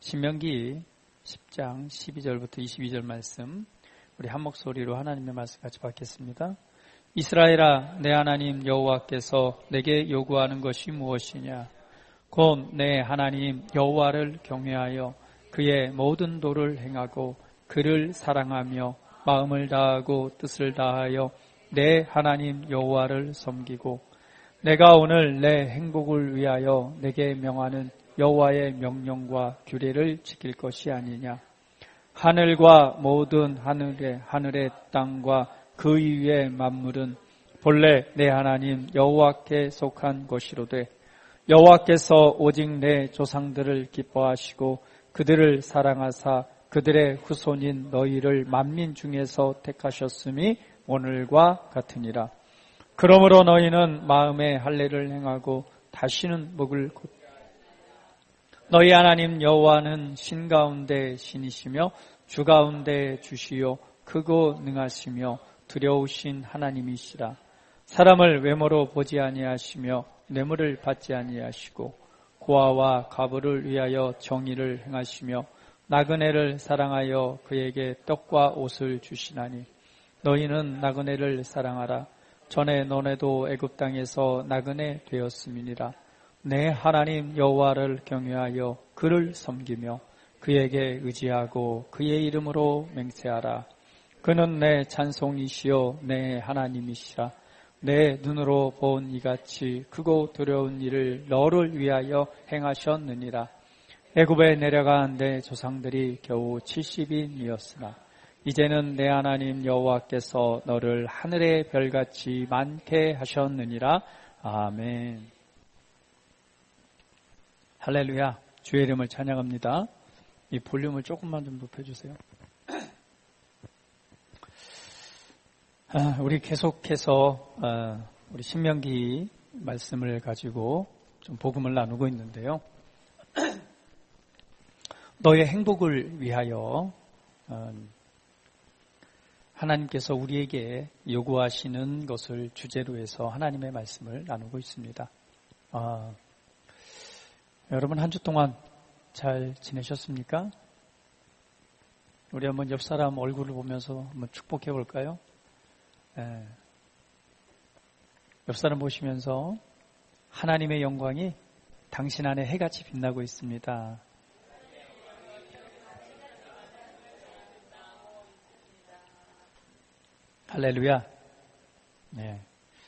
신명기 10장 12절부터 22절 말씀, 우리 한 목소리로 하나님의 말씀 같이 받겠습니다. 이스라엘아, 내 하나님 여호와께서 내게 요구하는 것이 무엇이냐? 곧 내 하나님 여호와를 경외하여 그의 모든 도를 행하고 그를 사랑하며 마음을 다하고 뜻을 다하여 내 하나님 여호와를 섬기고 내가 오늘 내 행복을 위하여 내게 명하는 여호와의 명령과 규례를 지킬 것이 아니냐. 하늘과 모든 하늘의 땅과 그 위의 만물은 본래 내 하나님 여호와께 속한 것이로되 여호와께서 오직 내 조상들을 기뻐하시고 그들을 사랑하사 그들의 후손인 너희를 만민 중에서 택하셨음이 오늘과 같으니라. 그러므로 너희는 마음에 할례를 행하고 다시는 목을 너희 하나님 여호와는 신 가운데 신이시며 주 가운데 주시요 크고 능하시며 두려우신 하나님이시라. 사람을 외모로 보지 아니하시며 뇌물을 받지 아니하시고 고아와 과부를 위하여 정의를 행하시며 나그네를 사랑하여 그에게 떡과 옷을 주시나니 너희는 나그네를 사랑하라. 전에 너네도 애굽 땅에서 나그네 되었음이니라. 내 하나님 여호와를 경외하여 그를 섬기며 그에게 의지하고 그의 이름으로 맹세하라. 그는 내 찬송이시요 내 하나님이시라. 내 눈으로 본 이같이 크고 두려운 일을 너를 위하여 행하셨느니라. 애굽에 내려간 내 조상들이 겨우 70인이었으나 이제는 내 하나님 여호와께서 너를 하늘의 별같이 많게 하셨느니라. 아멘. 할렐루야. 주의 이름을 찬양합니다. 이 볼륨을 조금만 좀 높여주세요. 우리 계속해서 우리 신명기 말씀을 가지고 좀 복음을 나누고 있는데요. 너의 행복을 위하여 하나님께서 우리에게 요구하시는 것을 주제로 해서 하나님의 말씀을 나누고 있습니다. 여러분 한 주 동안 잘 지내셨습니까? 우리 한번 옆 사람 얼굴을 보면서 한번 축복해 볼까요? 옆 사람 보시면서 하나님의 영광이 당신 안에 해같이 빛나고 있습니다. 할렐루야. 네.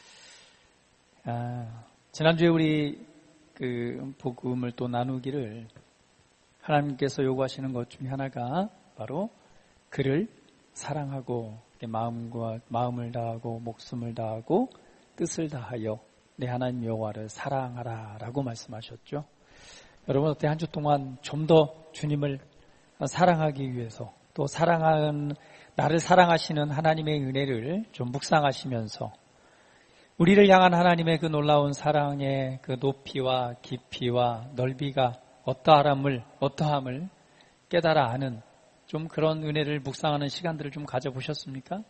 지난주에 우리 복음을 또 나누기를 하나님께서 요구하시는 것 중에 하나가 바로 그를 사랑하고 마음을 다하고 목숨을 다하고 뜻을 다하여 내 하나님 여호와를 사랑하라 라고 말씀하셨죠. 여러분 어때 한 주 동안 좀 더 주님을 사랑하기 위해서 또 나를 사랑하시는 하나님의 은혜를 좀 묵상하시면서 우리를 향한 하나님의 그 놀라운 사랑의 그 높이와 깊이와 넓이가 어떠함을 깨달아 아는 좀 그런 은혜를 묵상하는 시간들을 좀 가져보셨습니까?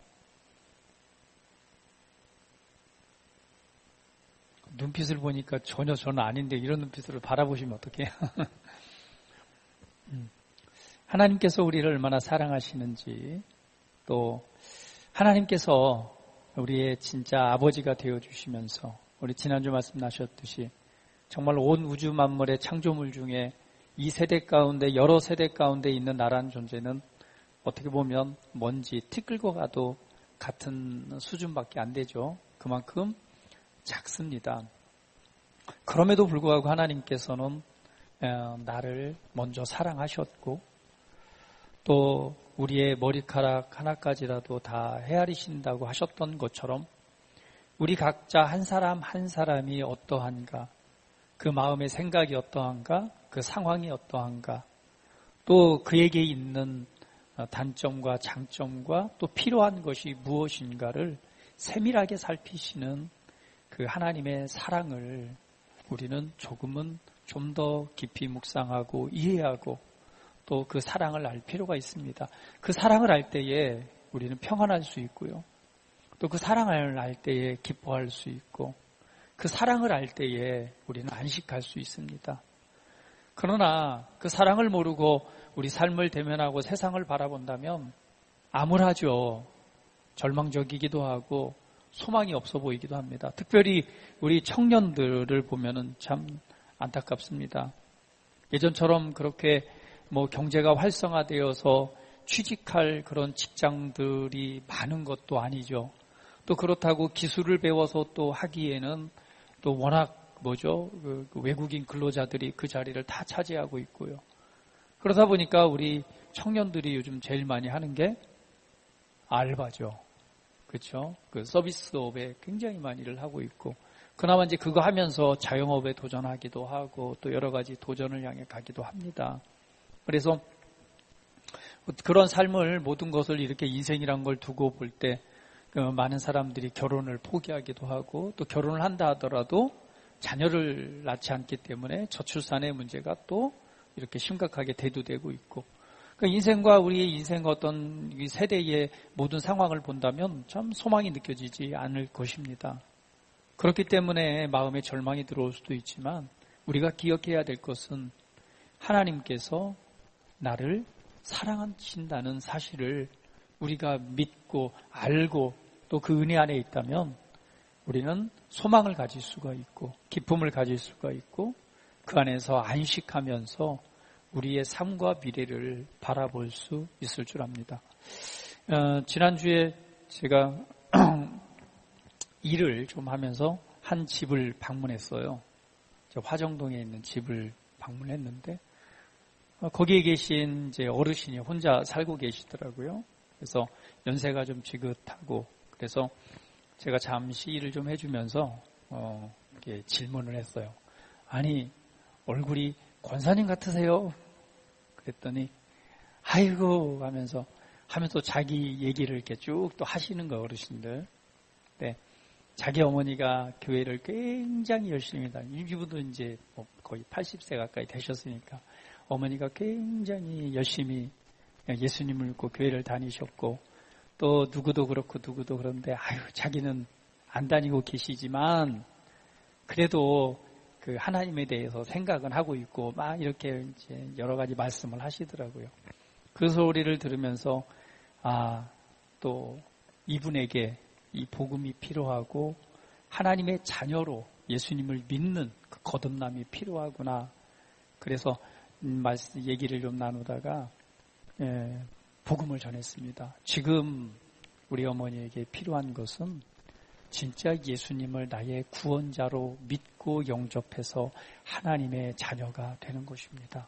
눈빛을 보니까 전혀 저는 아닌데 이런 눈빛으로 바라보시면 어떡해요? 하나님께서 우리를 얼마나 사랑하시는지 또 하나님께서 우리의 진짜 아버지가 되어주시면서 우리 지난주 말씀하셨듯이 정말 온 우주 만물의 창조물 중에 이 세대 가운데 여러 세대 가운데 있는 나라는 존재는 어떻게 보면 먼지 티끌과 가도 같은 수준밖에 안 되죠. 그만큼 작습니다. 그럼에도 불구하고 하나님께서는 나를 먼저 사랑하셨고 또 우리의 머리카락 하나까지라도 다 헤아리신다고 하셨던 것처럼 우리 각자 한 사람 한 사람이 어떠한가, 그 마음의 생각이 어떠한가, 그 상황이 어떠한가, 또 그에게 있는 단점과 장점과 또 필요한 것이 무엇인가를 세밀하게 살피시는 그 하나님의 사랑을 우리는 조금은 좀 더 깊이 묵상하고 이해하고 또 그 사랑을 알 필요가 있습니다. 그 사랑을 알 때에 우리는 평안할 수 있고요. 또 그 사랑을 알 때에 기뻐할 수 있고 그 사랑을 알 때에 우리는 안식할 수 있습니다. 그러나 그 사랑을 모르고 우리 삶을 대면하고 세상을 바라본다면 암울하죠. 절망적이기도 하고 소망이 없어 보이기도 합니다. 특별히 우리 청년들을 보면은 참 안타깝습니다. 예전처럼 그렇게 경제가 활성화되어서 취직할 그런 직장들이 많은 것도 아니죠. 또 그렇다고 기술을 배워서 또 하기에는 또 워낙 그 외국인 근로자들이 그 자리를 다 차지하고 있고요. 그러다 보니까 우리 청년들이 요즘 제일 많이 하는 게 알바죠. 그렇죠? 그 서비스업에 굉장히 많이 일을 하고 있고, 그나마 이제 그거 하면서 자영업에 도전하기도 하고 또 여러 가지 도전을 향해 가기도 합니다. 그래서 그런 삶을 모든 것을 이렇게 인생이란 걸 두고 볼 때 많은 사람들이 결혼을 포기하기도 하고 또 결혼을 한다 하더라도 자녀를 낳지 않기 때문에 저출산의 문제가 또 이렇게 심각하게 대두되고 있고, 그러니까 인생과 우리의 인생 어떤 세대의 모든 상황을 본다면 참 소망이 느껴지지 않을 것입니다. 그렇기 때문에 마음에 절망이 들어올 수도 있지만 우리가 기억해야 될 것은 하나님께서 나를 사랑하신다는 사실을 우리가 믿고 알고 또 그 은혜 안에 있다면 우리는 소망을 가질 수가 있고 기쁨을 가질 수가 있고 그 안에서 안식하면서 우리의 삶과 미래를 바라볼 수 있을 줄 압니다. 지난주에 제가 일을 좀 하면서 한 집을 방문했어요. 화정동에 있는 집을 방문했는데 거기에 계신 이제 어르신이 혼자 살고 계시더라고요. 그래서 연세가 좀 지긋하고 그래서 제가 잠시 일을 좀 해주면서 이렇게 질문을 했어요. 아니 얼굴이 권사님 같으세요? 그랬더니 아이고 하면서 자기 얘기를 이렇게 쭉 또 하시는 거 어르신들. 네, 자기 어머니가 교회를 굉장히 열심히 이분도 이제 거의 80세 가까이 되셨으니까 어머니가 굉장히 열심히 예수님을 믿고 교회를 다니셨고 또 누구도 그렇고 누구도 그런데 자기는 안 다니고 계시지만 그래도 그 하나님에 대해서 생각은 하고 있고 막 이렇게 이제 여러 가지 말씀을 하시더라고요. 그 소리를 들으면서 또 이분에게 이 복음이 필요하고 하나님의 자녀로 예수님을 믿는 그 거듭남이 필요하구나. 그래서 얘기를 좀 나누다가 복음을 전했습니다. 지금 우리 어머니에게 필요한 것은 진짜 예수님을 나의 구원자로 믿고 영접해서 하나님의 자녀가 되는 것입니다.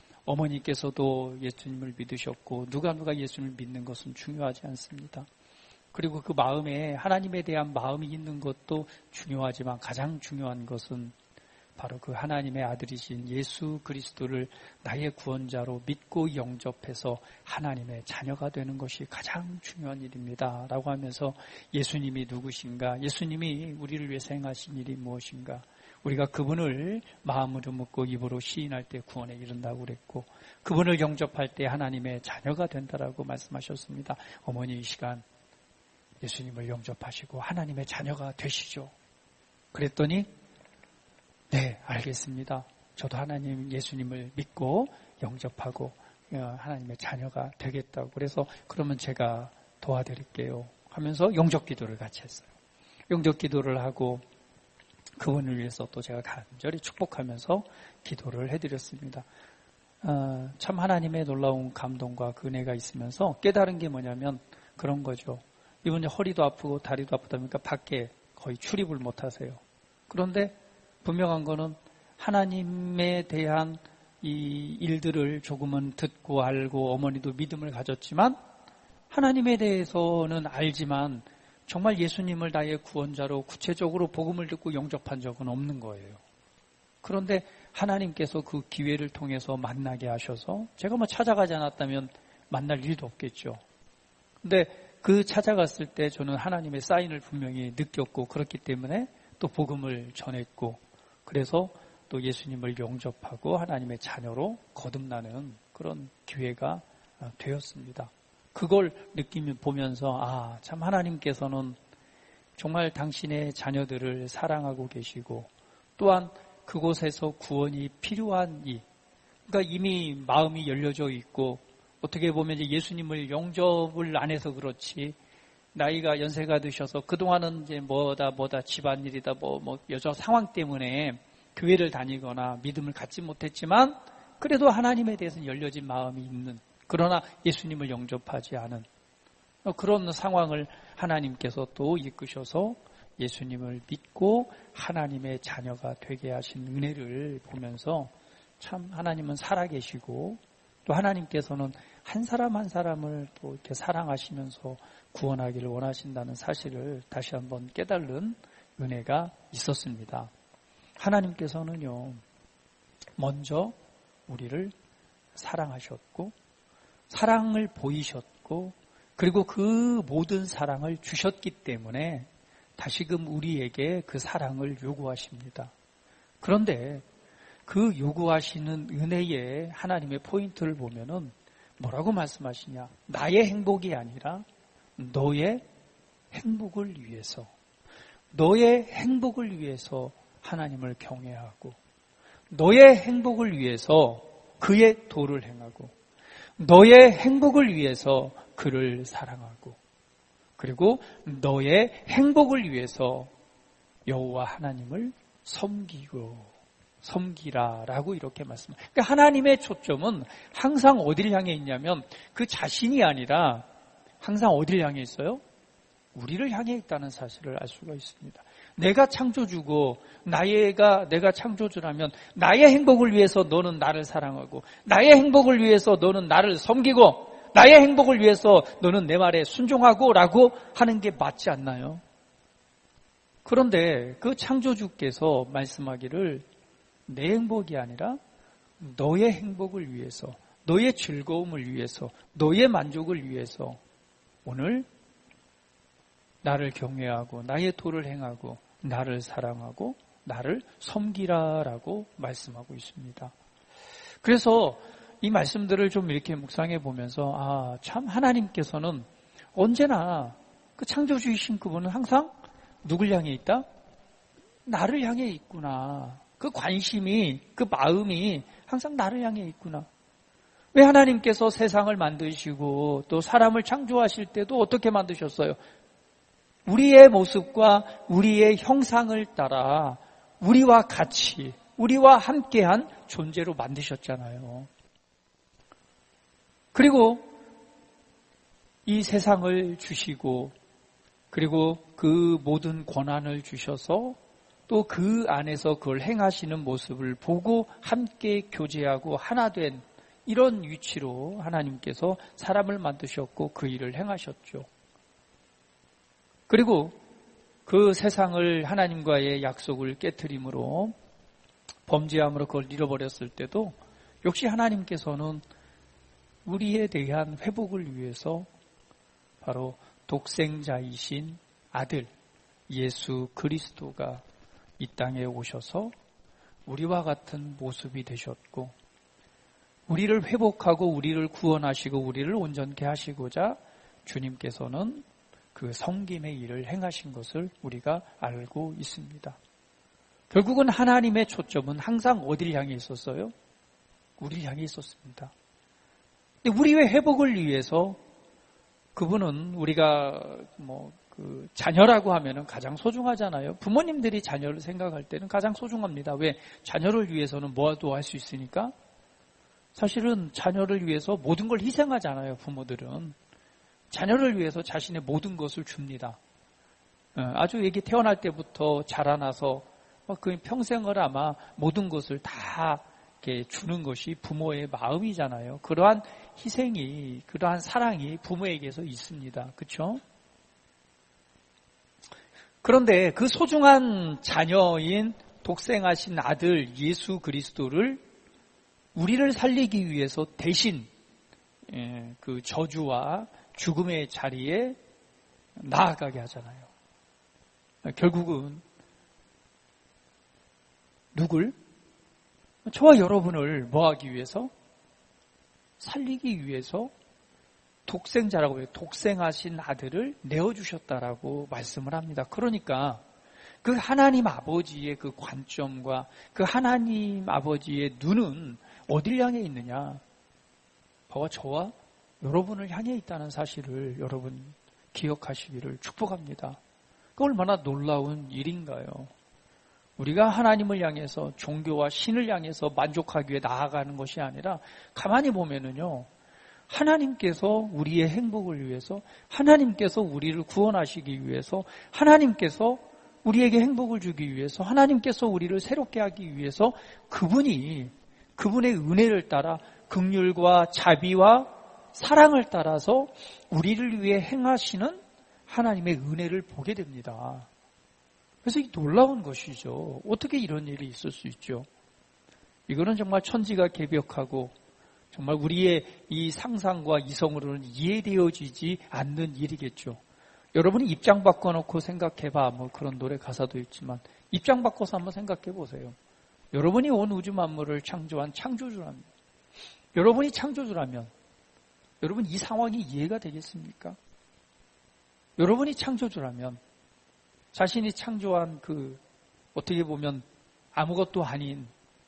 어머니께서도 예수님을 믿으셨고 누가 예수님을 믿는 것은 중요하지 않습니다. 그리고 그 마음에 하나님에 대한 마음이 있는 것도 중요하지만 가장 중요한 것은 바로 그 하나님의 아들이신 예수 그리스도를 나의 구원자로 믿고 영접해서 하나님의 자녀가 되는 것이 가장 중요한 일입니다. 라고 하면서 예수님이 누구신가? 예수님이 우리를 위해서 행하신 일이 무엇인가? 우리가 그분을 마음으로 묻고 입으로 시인할 때 구원에 이른다고 그랬고 그분을 영접할 때 하나님의 자녀가 된다라고 말씀하셨습니다. 어머니 이 시간 예수님을 영접하시고 하나님의 자녀가 되시죠. 그랬더니 네, 알겠습니다. 저도 하나님 예수님을 믿고 영접하고 하나님의 자녀가 되겠다고 그래서 그러면 제가 도와드릴게요 하면서 영접 기도를 같이 했어요. 영접 기도를 하고 그분을 위해서 또 제가 간절히 축복하면서 기도를 해드렸습니다. 참 하나님의 놀라운 감동과 그 은혜가 있으면서 깨달은 게 뭐냐면 그런 거죠. 이분이 허리도 아프고 다리도 아프다 보니까 밖에 거의 출입을 못 하세요. 그런데 분명한 거는 하나님에 대한 이 일들을 조금은 듣고 알고 어머니도 믿음을 가졌지만 하나님에 대해서는 알지만 정말 예수님을 나의 구원자로 구체적으로 복음을 듣고 영접한 적은 없는 거예요. 그런데 하나님께서 그 기회를 통해서 만나게 하셔서 제가 찾아가지 않았다면 만날 일도 없겠죠. 근데 그 찾아갔을 때 저는 하나님의 사인을 분명히 느꼈고 그렇기 때문에 또 복음을 전했고 그래서 또 예수님을 영접하고 하나님의 자녀로 거듭나는 그런 기회가 되었습니다. 그걸 보면서 참 하나님께서는 정말 당신의 자녀들을 사랑하고 계시고 또한 그곳에서 구원이 필요한 그러니까 이미 마음이 열려져 있고 어떻게 보면 이제 예수님을 영접을 안 해서 그렇지 나이가 연세가 드셔서 그동안은 이제 뭐다 집안일이다 뭐 여러 상황 때문에 교회를 다니거나 믿음을 갖지 못했지만 그래도 하나님에 대해서는 열려진 마음이 있는 그러나 예수님을 영접하지 않은 그런 상황을 하나님께서 또 이끄셔서 예수님을 믿고 하나님의 자녀가 되게 하신 은혜를 보면서 참 하나님은 살아계시고 또 하나님께서는 한 사람 한 사람을 또 이렇게 사랑하시면서 구원하기를 원하신다는 사실을 다시 한번 깨달은 은혜가 있었습니다. 하나님께서는요, 먼저 우리를 사랑하셨고, 사랑을 보이셨고, 그리고 그 모든 사랑을 주셨기 때문에 다시금 우리에게 그 사랑을 요구하십니다. 그런데 그 요구하시는 은혜의 하나님의 포인트를 보면은 뭐라고 말씀하시냐? 나의 행복이 아니라 너의 행복을 위해서, 너의 행복을 위해서 하나님을 경외하고, 너의 행복을 위해서 그의 도를 행하고, 너의 행복을 위해서 그를 사랑하고, 그리고 너의 행복을 위해서 여호와 하나님을 섬기라라고 이렇게 말씀합니다. 그러니까 하나님의 초점은 항상 어디를 향해 있냐면 그 자신이 아니라 항상 어디를 향해 있어요? 우리를 향해 있다는 사실을 알 수가 있습니다. 내가 창조주고 내가 창조주라면 나의 행복을 위해서 너는 나를 사랑하고 나의 행복을 위해서 너는 나를 섬기고 나의 행복을 위해서 너는 내 말에 순종하고 라고 하는 게 맞지 않나요? 그런데 그 창조주께서 말씀하기를 내 행복이 아니라 너의 행복을 위해서, 너의 즐거움을 위해서, 너의 만족을 위해서 오늘 나를 경외하고 나의 도를 행하고 나를 사랑하고 나를 섬기라라고 말씀하고 있습니다. 그래서 이 말씀들을 좀 이렇게 묵상해 보면서 참 하나님께서는 언제나 그 창조주이신 그분은 항상 누굴 향해 있다? 나를 향해 있구나. 그 관심이, 그 마음이 항상 나를 향해 있구나. 왜 하나님께서 세상을 만드시고 또 사람을 창조하실 때도 어떻게 만드셨어요? 우리의 모습과 우리의 형상을 따라 우리와 같이, 우리와 함께한 존재로 만드셨잖아요. 그리고 이 세상을 주시고 그리고 그 모든 권한을 주셔서 또 그 안에서 그걸 행하시는 모습을 보고 함께 교제하고 하나 된 이런 위치로 하나님께서 사람을 만드셨고 그 일을 행하셨죠. 그리고 그 세상을 하나님과의 약속을 깨트림으로 범죄함으로 그걸 잃어버렸을 때도 역시 하나님께서는 우리에 대한 회복을 위해서 바로 독생자이신 아들 예수 그리스도가 이 땅에 오셔서 우리와 같은 모습이 되셨고 우리를 회복하고 우리를 구원하시고 우리를 온전케 하시고자 주님께서는 그 섬김의 일을 행하신 것을 우리가 알고 있습니다. 결국은 하나님의 초점은 항상 어디를 향해 있었어요? 우리를 향해 있었습니다. 근데 우리의 회복을 위해서 그분은 우리가 그 자녀라고 하면은 가장 소중하잖아요. 부모님들이 자녀를 생각할 때는 가장 소중합니다. 왜? 자녀를 위해서는 뭐도 할 수 있으니까. 사실은 자녀를 위해서 모든 걸 희생하잖아요. 부모들은. 자녀를 위해서 자신의 모든 것을 줍니다. 아주 애기 태어날 때부터 자라나서 그 평생을 아마 모든 것을 다 이렇게 주는 것이 부모의 마음이잖아요. 그러한 희생이, 그러한 사랑이 부모에게서 있습니다. 그렇죠? 그런데 그 소중한 자녀인 독생하신 아들 예수 그리스도를 우리를 살리기 위해서 대신 그 저주와 죽음의 자리에 나아가게 하잖아요. 결국은 누굴? 저와 여러분을 뭐하기 위해서? 살리기 위해서 독생자라고 해요. 독생하신 아들을 내어주셨다라고 말씀을 합니다. 그러니까 그 하나님 아버지의 그 관점과 그 하나님 아버지의 눈은 어딜 향해 있느냐? 바로 저와 여러분을 향해 있다는 사실을 여러분 기억하시기를 축복합니다. 그 얼마나 놀라운 일인가요? 우리가 하나님을 향해서 종교와 신을 향해서 만족하기 위해 나아가는 것이 아니라 가만히 보면은요. 하나님께서 우리의 행복을 위해서 하나님께서 우리를 구원하시기 위해서 하나님께서 우리에게 행복을 주기 위해서 하나님께서 우리를 새롭게 하기 위해서 그분이 그분의 은혜를 따라 긍휼과 자비와 사랑을 따라서 우리를 위해 행하시는 하나님의 은혜를 보게 됩니다. 그래서 이 놀라운 것이죠. 어떻게 이런 일이 있을 수 있죠? 이거는 정말 천지가 개벽하고 정말 우리의 이 상상과 이성으로는 이해되어지지 않는 일이겠죠. 여러분이 입장 바꿔놓고 생각해봐. 뭐 그런 노래 가사도 있지만 입장 바꿔서 한번 생각해 보세요. 여러분이 온 우주 만물을 창조한 창조주라면 여러분이 창조주라면 여러분 이 상황이 이해가 되겠습니까? 여러분이 창조주라면 자신이 창조한 그 어떻게 보면 아무것도 아닌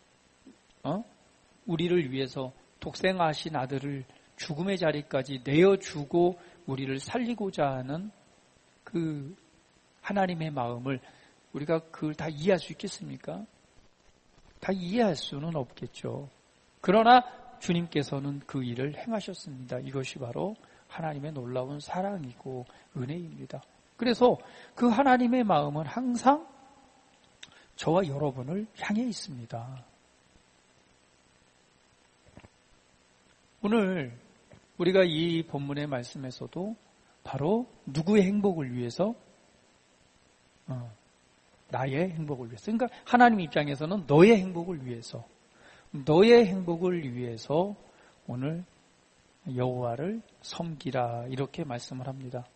우리를 위해서 독생하신 아들을 죽음의 자리까지 내어주고 우리를 살리고자 하는 그 하나님의 마음을 우리가 그걸 다 이해할 수 있겠습니까? 다 이해할 수는 없겠죠. 그러나 주님께서는 그 일을 행하셨습니다. 이것이 바로 하나님의 놀라운 사랑이고 은혜입니다. 그래서 그 하나님의 마음은 항상 저와 여러분을 향해 있습니다. 오늘 우리가 이 본문의 말씀에서도 바로 누구의 행복을 위해서? 나의 행복을 위해서. 그러니까 하나님 입장에서는 너의 행복을 위해서, 너의 행복을 위해서 오늘 여호와를 섬기라 이렇게 말씀을 합니다.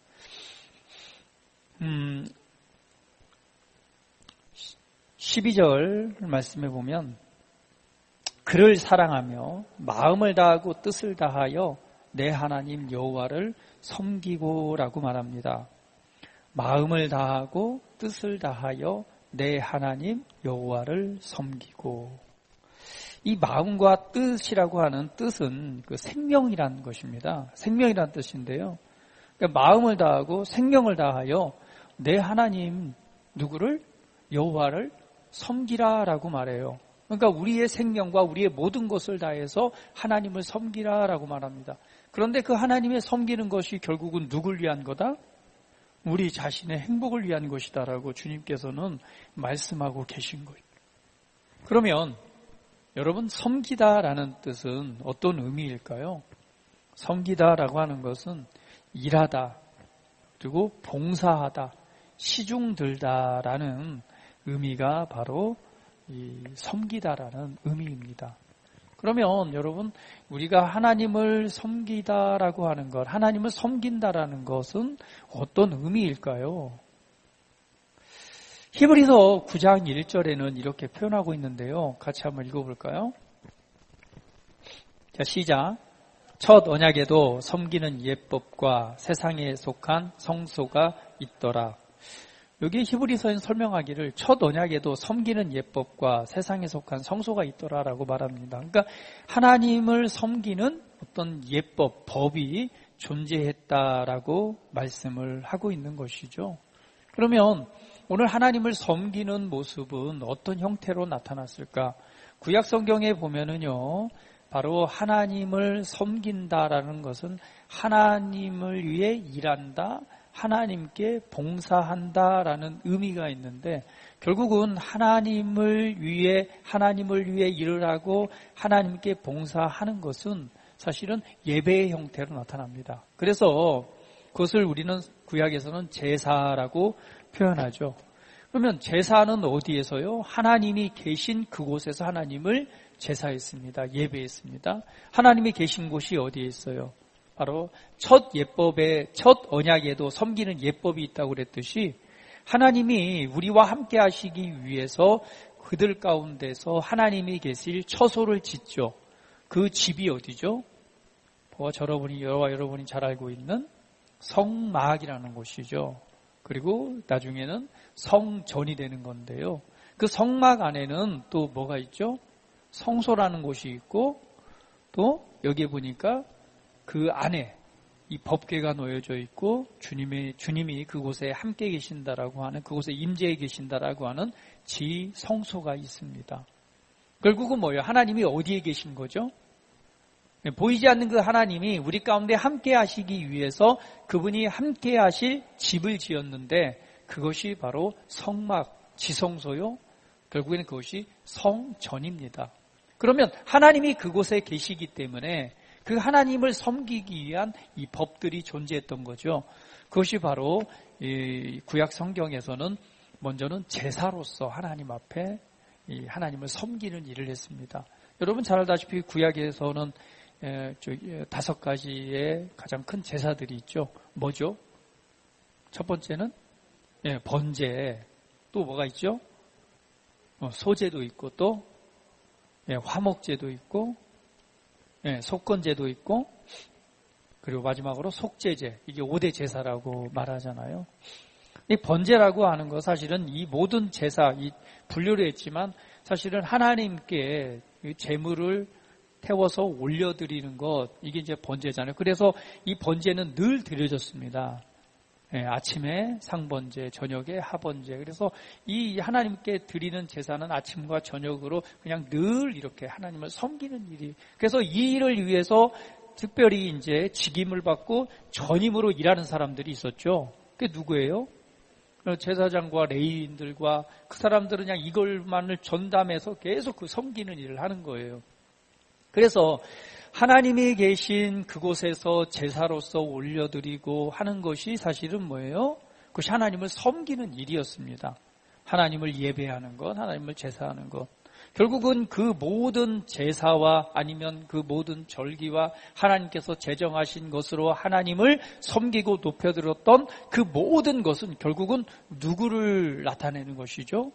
12절 말씀해 보면 그를 사랑하며 마음을 다하고 뜻을 다하여 내 하나님 여호와를 섬기고라고 말합니다. 마음을 다하고 뜻을 다하여 내 하나님 여호와를 섬기고. 이 마음과 뜻이라고 하는 뜻은 그 생명이라는 것입니다. 생명이라는 뜻인데요. 그러니까 마음을 다하고 생명을 다하여 내 하나님 누구를? 여호와를 섬기라라고 말해요. 그러니까 우리의 생명과 우리의 모든 것을 다해서 하나님을 섬기라라고 말합니다. 그런데 그 하나님의 섬기는 것이 결국은 누굴 위한 거다? 우리 자신의 행복을 위한 것이다라고 주님께서는 말씀하고 계신 거예요. 그러면 여러분 섬기다라는 뜻은 어떤 의미일까요? 섬기다라고 하는 것은 일하다, 그리고 봉사하다, 시중들다라는 의미가 바로 이 섬기다라는 의미입니다. 그러면 여러분 우리가 하나님을 섬기다라고 하는 것, 하나님을 섬긴다라는 것은 어떤 의미일까요? 히브리서 9장 1절에는 이렇게 표현하고 있는데요. 같이 한번 읽어볼까요? 자, 시작. 첫 언약에도 섬기는 예법과 세상에 속한 성소가 있더라. 여기 히브리서엔 설명하기를 첫 언약에도 섬기는 예법과 세상에 속한 성소가 있더라라고 말합니다. 그러니까 하나님을 섬기는 어떤 예법, 법이 존재했다라고 말씀을 하고 있는 것이죠. 그러면 오늘 하나님을 섬기는 모습은 어떤 형태로 나타났을까? 구약 성경에 보면은요, 바로 하나님을 섬긴다라는 것은 하나님을 위해 일한다, 하나님께 봉사한다라는 의미가 있는데 결국은 하나님을 위해 일을 하고 하나님께 봉사하는 것은 사실은 예배의 형태로 나타납니다. 그래서 그것을 우리는 구약에서는 제사라고 표현하죠. 그러면 제사는 어디에서요? 하나님이 계신 그곳에서 하나님을 제사했습니다. 예배했습니다. 하나님이 계신 곳이 어디에 있어요? 바로 첫 예법에, 첫 언약에도 섬기는 예법이 있다고 그랬듯이 하나님이 우리와 함께 하시기 위해서 그들 가운데서 하나님이 계실 처소를 짓죠. 그 집이 어디죠? 저와 여러분이 잘 알고 있는 성막이라는 곳이죠. 그리고 나중에는 성전이 되는 건데요. 그 성막 안에는 또 뭐가 있죠? 성소라는 곳이 있고 또 여기에 보니까 그 안에 이 법궤가 놓여져 있고 주님이 그곳에 함께 계신다라고 하는, 그곳에 임재해 계신다라고 하는 지성소가 있습니다. 결국은 뭐예요? 하나님이 어디에 계신 거죠? 보이지 않는 그 하나님이 우리 가운데 함께 하시기 위해서 그분이 함께 하실 집을 지었는데 그것이 바로 성막, 지성소요. 결국에는 그것이 성전입니다. 그러면 하나님이 그곳에 계시기 때문에 그 하나님을 섬기기 위한 이 법들이 존재했던 거죠. 그것이 바로 이 구약 성경에서는 먼저는 제사로서 하나님 앞에 이 하나님을 섬기는 일을 했습니다. 여러분 잘 알다시피 구약에서는 5가지의 가장 큰 제사들이 있죠. 뭐죠? 첫 번째는 번제, 또 뭐가 있죠? 소제도 있고 또 화목제도 있고 속건제도 있고 그리고 마지막으로 속제제, 이게 5대 제사라고 말하잖아요. 이 번제라고 하는 거 사실은 이 모든 제사, 이 분류를 했지만 사실은 하나님께 제물을 태워서 올려드리는 것, 이게 이제 번제잖아요. 그래서 이 번제는 늘 드려졌습니다. 아침에 상번제, 저녁에 하번제. 그래서 이 하나님께 드리는 제사는 아침과 저녁으로 그냥 늘 이렇게 하나님을 섬기는 일이. 그래서 이 일을 위해서 특별히 이제 직임을 받고 전임으로 일하는 사람들이 있었죠. 그게 누구예요? 제사장과 레위인들과 그 사람들은 그냥 이걸만을 전담해서 계속 그 섬기는 일을 하는 거예요. 그래서 하나님이 계신 그곳에서 제사로서 올려드리고 하는 것이 사실은 뭐예요? 그것이 하나님을 섬기는 일이었습니다. 하나님을 예배하는 것, 하나님을 제사하는 것. 결국은 그 모든 제사와 아니면 그 모든 절기와 하나님께서 제정하신 것으로 하나님을 섬기고 높여들었던 그 모든 것은 결국은 누구를 나타내는 것이죠?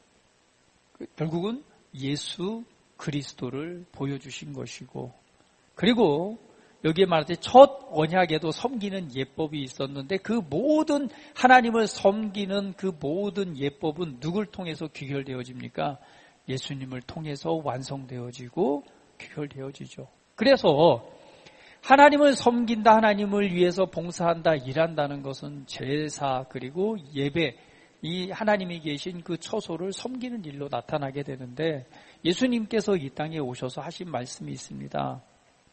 결국은 예수 그리스도를 보여주신 것이고, 그리고 여기에 말할 때 첫 언약에도 섬기는 예법이 있었는데 그 모든 하나님을 섬기는 그 모든 예법은 누굴 통해서 귀결되어집니까? 예수님을 통해서 완성되어지고 귀결되어지죠. 그래서 하나님을 섬긴다, 하나님을 위해서 봉사한다, 일한다는 것은 제사 그리고 예배, 이 하나님이 계신 그 처소를 섬기는 일로 나타나게 되는데 예수님께서 이 땅에 오셔서 하신 말씀이 있습니다.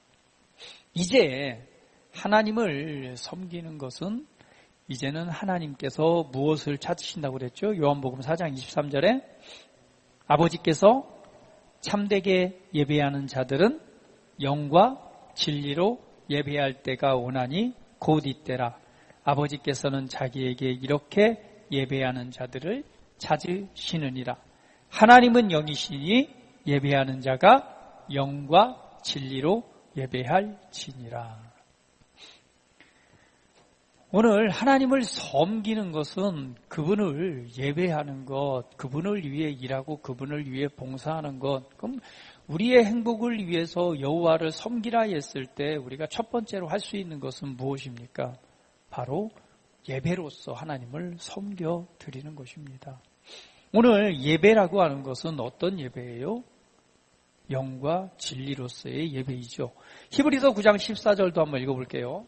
이제 하나님을 섬기는 것은 이제는 하나님께서 무엇을 찾으신다고 그랬죠? 요한복음 4장 23절에 아버지께서 참되게 예배하는 자들은 영과 진리로 예배할 때가 오나니 곧 이때라. 아버지께서는 자기에게 이렇게 예배하는 자들을 찾으시느니라. 하나님은 영이시니 예배하는 자가 영과 진리로 예배할지니라. 오늘 하나님을 섬기는 것은 그분을 예배하는 것, 그분을 위해 일하고 그분을 위해 봉사하는 것. 그럼 우리의 행복을 위해서 여호와를 섬기라 했을 때 우리가 첫 번째로 할 수 있는 것은 무엇입니까? 바로 예배로서 하나님을 섬겨 드리는 것입니다. 오늘 예배라고 하는 것은 어떤 예배예요? 영과 진리로서의 예배이죠. 히브리서 9장 14절도 한번 읽어볼게요.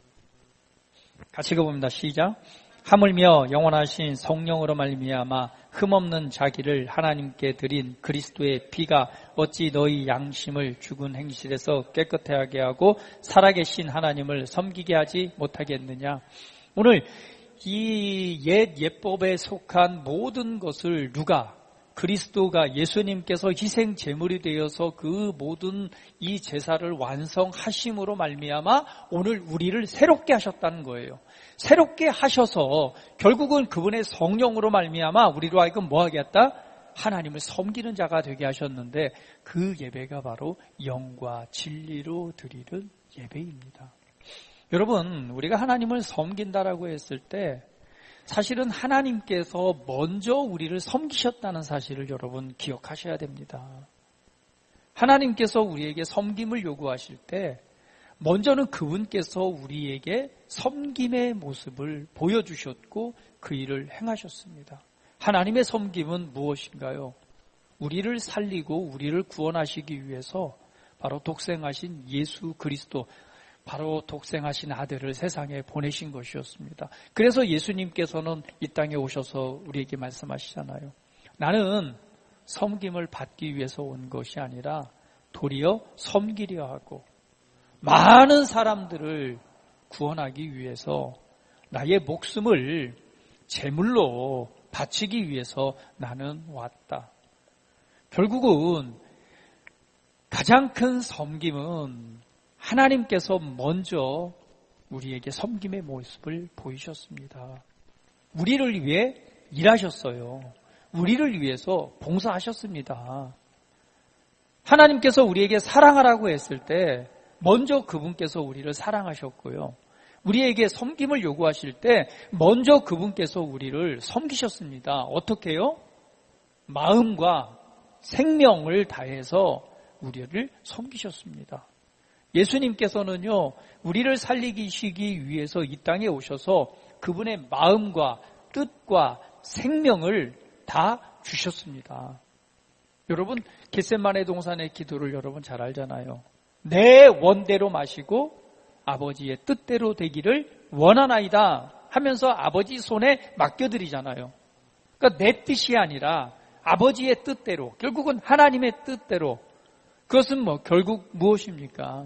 같이 읽어봅니다. 시작. 하물며 영원하신 성령으로 말미암아 흠없는 자기를 하나님께 드린 그리스도의 피가 어찌 너희 양심을 죽은 행실에서 깨끗하게 하고 살아계신 하나님을 섬기게 하지 못하겠느냐. 오늘 이 옛 예법에 속한 모든 것을 누가, 그리스도가, 예수님께서 희생 제물이 되어서 그 모든 이 제사를 완성하심으로 말미암아 오늘 우리를 새롭게 하셨다는 거예요. 새롭게 하셔서 결국은 그분의 성령으로 말미암아 우리로 하여금 뭐 하겠다? 하나님을 섬기는 자가 되게 하셨는데 그 예배가 바로 영과 진리로 드리는 예배입니다. 여러분, 우리가 하나님을 섬긴다라고 했을 때 사실은 하나님께서 먼저 우리를 섬기셨다는 사실을 여러분 기억하셔야 됩니다. 하나님께서 우리에게 섬김을 요구하실 때 먼저는 그분께서 우리에게 섬김의 모습을 보여주셨고 그 일을 행하셨습니다. 하나님의 섬김은 무엇인가요? 우리를 살리고 우리를 구원하시기 위해서 바로 독생하신 예수 그리스도, 바로 독생하신 아들을 세상에 보내신 것이었습니다. 그래서 예수님께서는 이 땅에 오셔서 우리에게 말씀하시잖아요. 나는 섬김을 받기 위해서 온 것이 아니라 도리어 섬기려 하고 많은 사람들을 구원하기 위해서 나의 목숨을 제물로 바치기 위해서 나는 왔다. 결국은 가장 큰 섬김은 하나님께서 먼저 우리에게 섬김의 모습을 보이셨습니다. 우리를 위해 일하셨어요. 우리를 위해서 봉사하셨습니다. 하나님께서 우리에게 사랑하라고 했을 때 먼저 그분께서 우리를 사랑하셨고요. 우리에게 섬김을 요구하실 때 먼저 그분께서 우리를 섬기셨습니다. 어떻게요? 마음과 생명을 다해서 우리를 섬기셨습니다. 예수님께서는요, 우리를 살리시기 위해서 이 땅에 오셔서 그분의 마음과 뜻과 생명을 다 주셨습니다. 여러분, 겟세마네 동산의 기도를 여러분 잘 알잖아요. 내 원대로 마시고 아버지의 뜻대로 되기를 원하나이다 하면서 아버지 손에 맡겨드리잖아요. 그러니까 내 뜻이 아니라 아버지의 뜻대로, 결국은 하나님의 뜻대로. 그것은 결국 무엇입니까?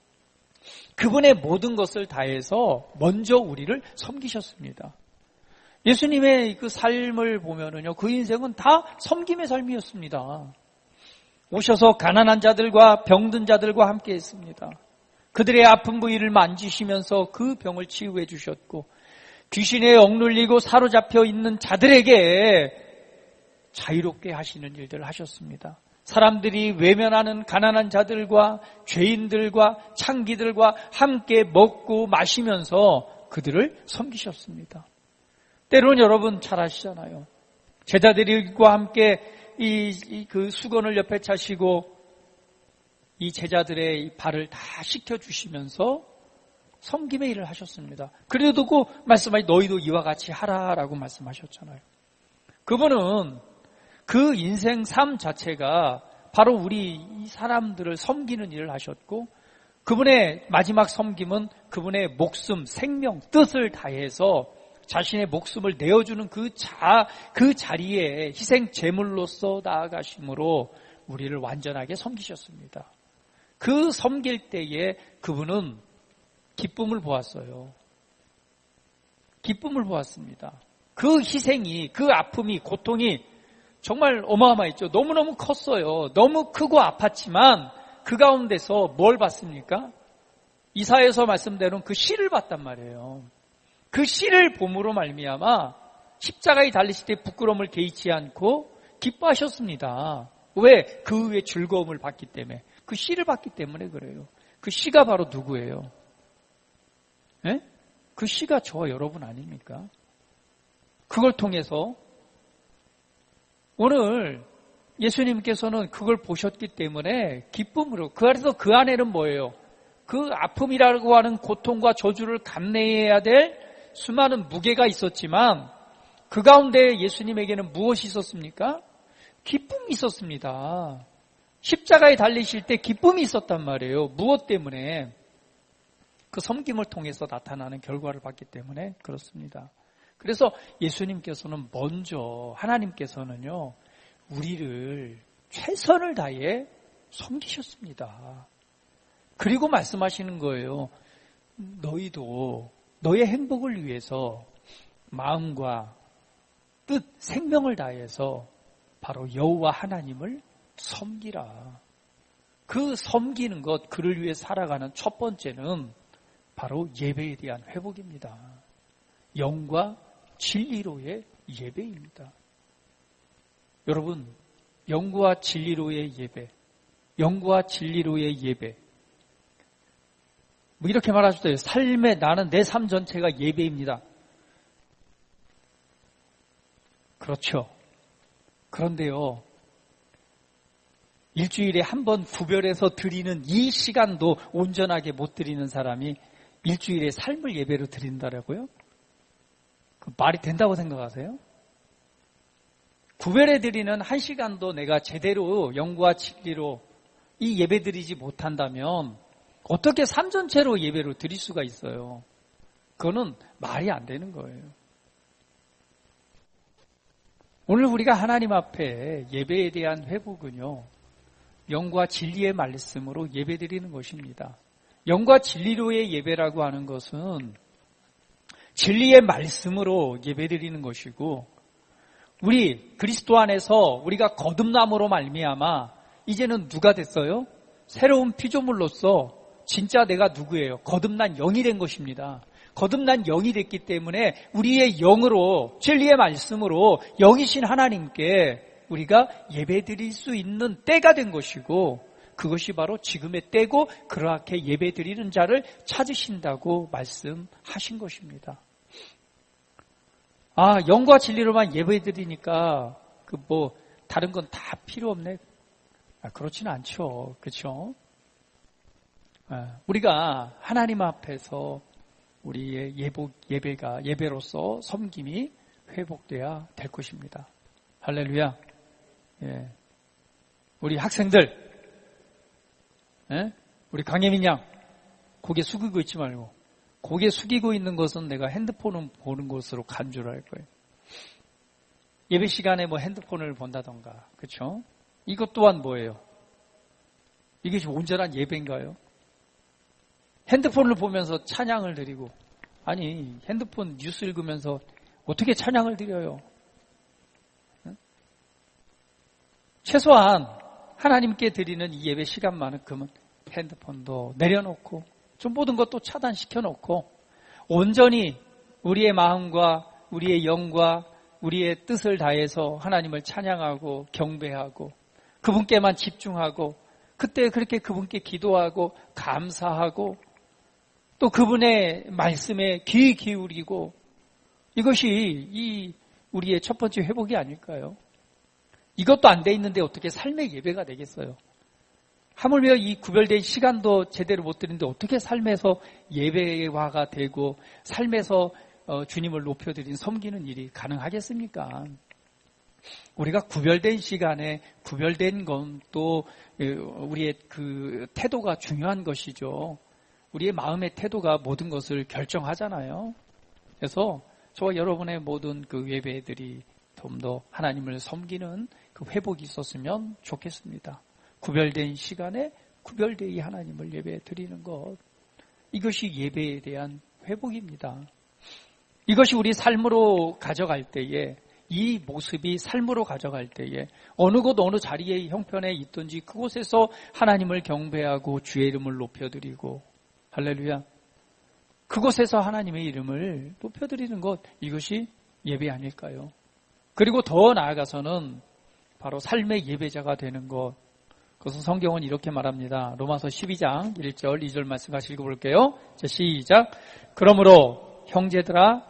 그분의 모든 것을 다해서 먼저 우리를 섬기셨습니다. 예수님의 그 삶을 보면은요, 그 인생은 다 섬김의 삶이었습니다. 오셔서 가난한 자들과 병든 자들과 함께 했습니다. 그들의 아픈 부위를 만지시면서 그 병을 치유해 주셨고, 귀신에 억눌리고 사로잡혀 있는 자들에게 자유롭게 하시는 일들을 하셨습니다. 사람들이 외면하는 가난한 자들과 죄인들과 창기들과 함께 먹고 마시면서 그들을 섬기셨습니다. 때로는 여러분 잘 아시잖아요. 제자들과 함께 그 수건을 옆에 차시고 이 제자들의 발을 다 씻겨주시면서 섬김의 일을 하셨습니다. 그래도 그 말씀하시 너희도 이와 같이 하라라고 말씀하셨잖아요. 그분은 그 인생 삶 자체가 바로 우리 이 사람들을 섬기는 일을 하셨고, 그분의 마지막 섬김은 그분의 목숨, 생명, 뜻을 다해서 자신의 목숨을 내어주는 그 자리에 희생 제물로서 나아가심으로 우리를 완전하게 섬기셨습니다. 그 섬길 때에 그분은 기쁨을 보았어요. 기쁨을 보았습니다. 그 희생이, 그 아픔이, 고통이 정말 어마어마했죠. 너무너무 컸어요. 너무 크고 아팠지만 그 가운데서 뭘 봤습니까? 이사야서 말씀대로 그 씨를 봤단 말이에요. 그 씨를 봄으로 말미암아 십자가에 달리실 때 부끄러움을 개의치 않고 기뻐하셨습니다. 왜? 그 후에 즐거움을 받기 때문에. 그 씨를 받기 때문에 그래요. 그 씨가 바로 누구예요? 네? 그 씨가 저와 여러분 아닙니까? 그걸 통해서 오늘 예수님께서는 그걸 보셨기 때문에 기쁨으로, 그 안에는 뭐예요? 그 아픔이라고 하는 고통과 저주를 감내해야 될 수많은 무게가 있었지만 그 가운데 예수님에게는 무엇이 있었습니까? 기쁨이 있었습니다. 십자가에 달리실 때 기쁨이 있었단 말이에요. 무엇 때문에? 그 섬김을 통해서 나타나는 결과를 봤기 때문에 그렇습니다. 그래서 예수님께서는 먼저, 하나님께서는요, 우리를 최선을 다해 섬기셨습니다. 그리고 말씀하시는 거예요. 너희도 너의 행복을 위해서 마음과 뜻, 생명을 다해서 바로 여호와 하나님을 섬기라. 그 섬기는 것, 그를 위해 살아가는 첫 번째는 바로 예배에 대한 회복입니다. 영과 진리로의 예배입니다. 여러분, 영과 진리로의 예배, 영과 진리로의 예배. 이렇게 말하셔도 돼요. 나는 내 삶 전체가 예배입니다. 그렇죠. 그런데요, 일주일에 한 번 구별해서 드리는 이 시간도 온전하게 못 드리는 사람이 일주일에 삶을 예배로 드린다라고요? 그 말이 된다고 생각하세요? 구별해 드리는 1시간도 내가 제대로 영과 진리로 이 예배 드리지 못한다면 어떻게 삶 전체로 예배를 드릴 수가 있어요? 그거는 말이 안 되는 거예요. 오늘 우리가 하나님 앞에 예배에 대한 회복은요, 영과 진리의 말씀으로 예배 드리는 것입니다. 영과 진리로의 예배라고 하는 것은 진리의 말씀으로 예배 드리는 것이고, 우리 그리스도 안에서 우리가 거듭남으로 말미암아 이제는 누가 됐어요? 새로운 피조물로서 진짜 내가 누구예요? 거듭난 영이 된 것입니다. 거듭난 영이 됐기 때문에 우리의 영으로, 진리의 말씀으로 영이신 하나님께 우리가 예배드릴 수 있는 때가 된 것이고, 그것이 바로 지금의 때고 그렇게 예배드리는 자를 찾으신다고 말씀하신 것입니다. 영과 진리로만 예배드리니까 다른 건 다 필요 없네. 그렇지는 않죠. 그렇죠? 우리가 하나님 앞에서 우리의 예배로서 섬김이 회복돼야 될 것입니다. 할렐루야. 예. 우리 학생들, 우리 강예민 양, 고개 숙이고 있지 말고, 고개 숙이고 있는 것은 내가 핸드폰을 보는 것으로 간주를 할 거예요. 예배 시간에 핸드폰을 본다던가, 그렇죠? 이것 또한 뭐예요? 이게 온전한 예배인가요? 핸드폰을 보면서 찬양을 드리고, 아니 핸드폰 뉴스 읽으면서 어떻게 찬양을 드려요? 최소한 하나님께 드리는 이 예배 시간만큼은 핸드폰도 내려놓고 좀 모든 것도 차단시켜 놓고 온전히 우리의 마음과 우리의 영과 우리의 뜻을 다해서 하나님을 찬양하고 경배하고 그분께만 집중하고 그때 그렇게 그분께 기도하고 감사하고 또 그분의 말씀에 귀 기울이고, 이것이 우리의 첫 번째 회복이 아닐까요? 이것도 안 돼 있는데 어떻게 삶의 예배가 되겠어요? 하물며 이 구별된 시간도 제대로 못 드리는데 어떻게 삶에서 예배화가 되고 삶에서 주님을 높여드린 섬기는 일이 가능하겠습니까? 우리가 구별된 시간에 구별된 건 또 우리의 그 태도가 중요한 것이죠. 우리의 마음의 태도가 모든 것을 결정하잖아요. 그래서 저와 여러분의 모든 그 예배들이 좀 더 하나님을 섬기는 그 회복이 있었으면 좋겠습니다. 구별된 시간에 구별되이 하나님을 예배 드리는 것, 이것이 예배에 대한 회복입니다. 이것이 우리 삶으로 가져갈 때에, 이 모습이 삶으로 가져갈 때에 어느 곳 어느 자리에 형편에 있든지 그곳에서 하나님을 경배하고 주의 이름을 높여드리고, 할렐루야, 그곳에서 하나님의 이름을 높여드리는 것, 이것이 예배 아닐까요? 그리고 더 나아가서는 바로 삶의 예배자가 되는 것, 그것은 성경은 이렇게 말합니다. 로마서 12장 1절 2절 말씀 같이 읽어볼게요. 자, 시작. 그러므로 형제들아,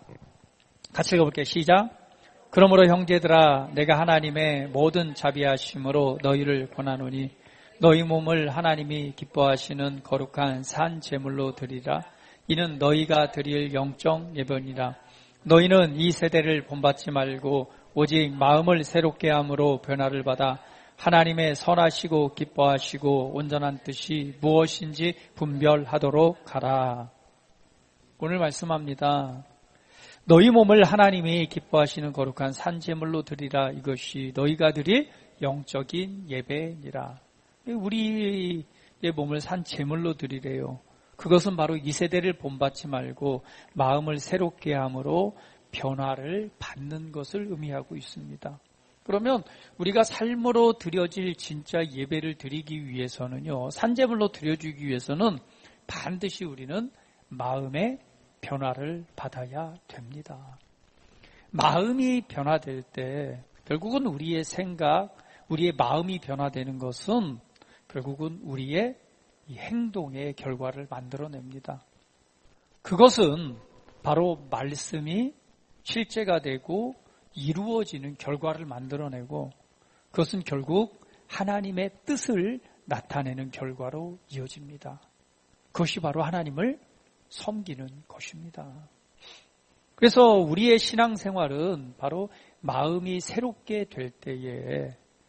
같이 읽어볼게요. 시작. 그러므로 형제들아, 내가 하나님의 모든 자비하심으로 너희를 권하노니 너희 몸을 하나님이 기뻐하시는 거룩한 산 제물로 드리라. 이는 너희가 드릴 영적 예배니라. 너희는 이 세대를 본받지 말고 오직 마음을 새롭게 함으로 변화를 받아 하나님의 선하시고 기뻐하시고 온전한 뜻이 무엇인지 분별하도록 하라. 오늘 말씀합니다. 너희 몸을 하나님이 기뻐하시는 거룩한 산제물로 드리라. 이것이 너희가 드릴 영적인 예배니라. 우리의 몸을 산제물로 드리래요. 그것은 바로 이 세대를 본받지 말고 마음을 새롭게 함으로 변화를 받는 것을 의미하고 있습니다. 그러면 우리가 삶으로 드려질 진짜 예배를 드리기 위해서는요, 산제물로 드려주기 위해서는 반드시 우리는 마음의 변화를 받아야 됩니다. 마음이 변화될 때 결국은 우리의 생각, 우리의 마음이 변화되는 것은 결국은 우리의 이 행동의 결과를 만들어냅니다. 그것은 바로 말씀이 실제가 되고 이루어지는 결과를 만들어내고, 그것은 결국 하나님의 뜻을 나타내는 결과로 이어집니다. 그것이 바로 하나님을 섬기는 것입니다. 그래서 우리의 신앙생활은 바로 마음이 새롭게 될 때에